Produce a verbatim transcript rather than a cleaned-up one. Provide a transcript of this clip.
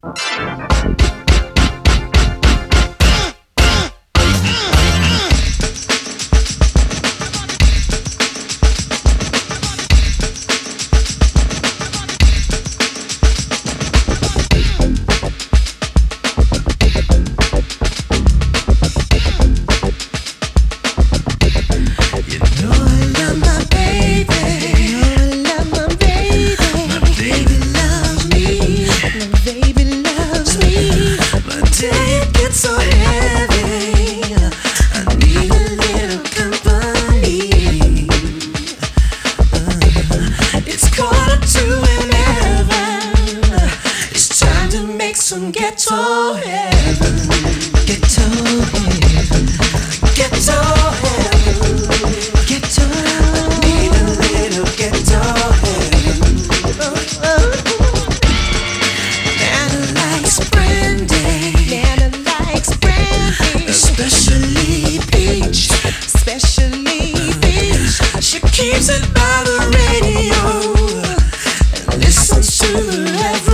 So heavy, I need a little company. uh, It's quarter to eleven. It's time to make some ghetto heaven. Ghetto heaven. Ghetto heaven. Ghetto heaven. I need a little ghetto heaven. oh, oh. Nana likes brandy. Nana likes brandy. Especially peach. Especially peach. She keeps it by the radio and listens to the reverend.